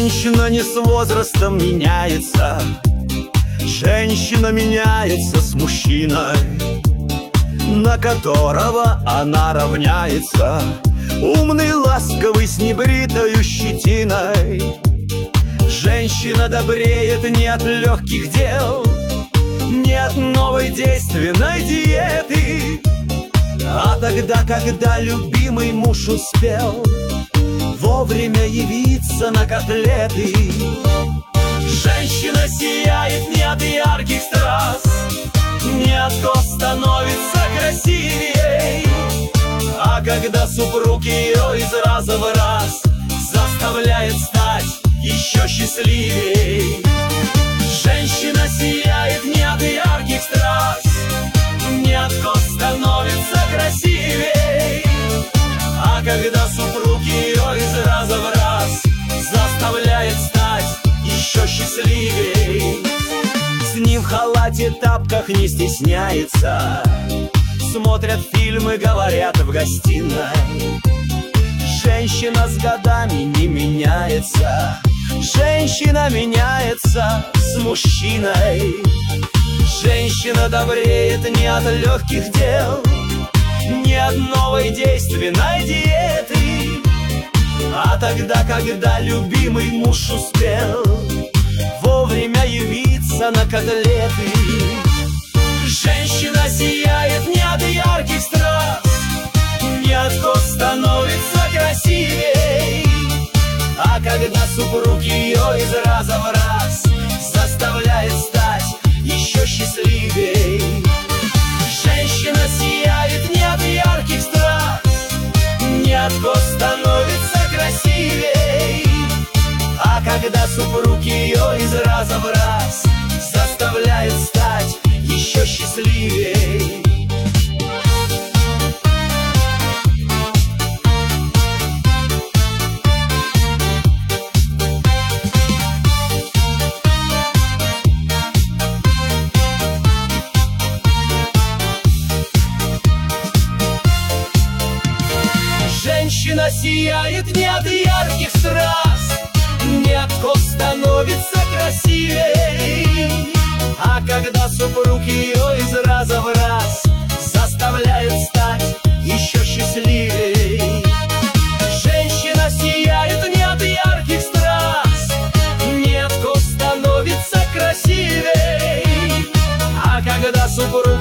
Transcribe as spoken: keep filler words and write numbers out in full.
Женщина не с возрастом меняется, женщина меняется с мужчиной, на которого она равняется. Умный, ласковый, с небритою щетиной. Женщина добреет не от легких дел, не от новой действенной диеты, а тогда, когда любимый муж успел вовремя явиться на котлеты. Женщина сияет не от ярких страз, не от кого становится красивей, а когда супруг ее из раза в раз заставляет стать еще счастливей. Женщина сияет не от ярких страз, не от кого становится красивей, а когда супруг ее из раза в раз заставляет стать еще счастливей. С ним в халате, тапках не стесняется, смотрят фильмы, говорят в гостиной. Женщина с годами не меняется, женщина меняется с мужчиной. Женщина добреет не от легких дел, не от новой действенной диеты, а тогда, когда любимый муж успел вовремя явиться на котлеты. Женщина сияет не от ярких страз, не от кого становится красивей, а когда супруг ее из раза в раз заставляет стать еще счастливей. Женщина сияет не от ярких страз, не от кого становится красивей, а когда супруг ее из раза в раз заставляет стать еще счастливей. Женщина сияет не от ярких страз, не от кого становится красивей, а когда супруг ее из раза в раз заставляет стать еще счастливей. Женщина сияет не от ярких страз, не от кого становится красивей, а когда супруг